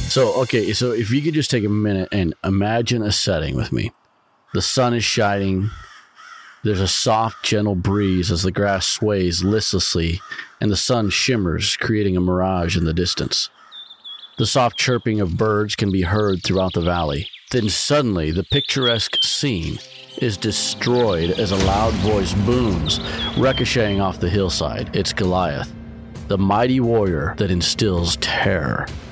So if you could just take a minute and imagine a setting with me. The sun is shining. There's a soft, gentle breeze as the grass sways listlessly and the sun shimmers, creating a mirage in the distance. The soft chirping of birds can be heard throughout the valley. Then suddenly, the picturesque scene is destroyed as a loud voice booms, ricocheting off the hillside. It's Goliath, the mighty warrior that instills terror.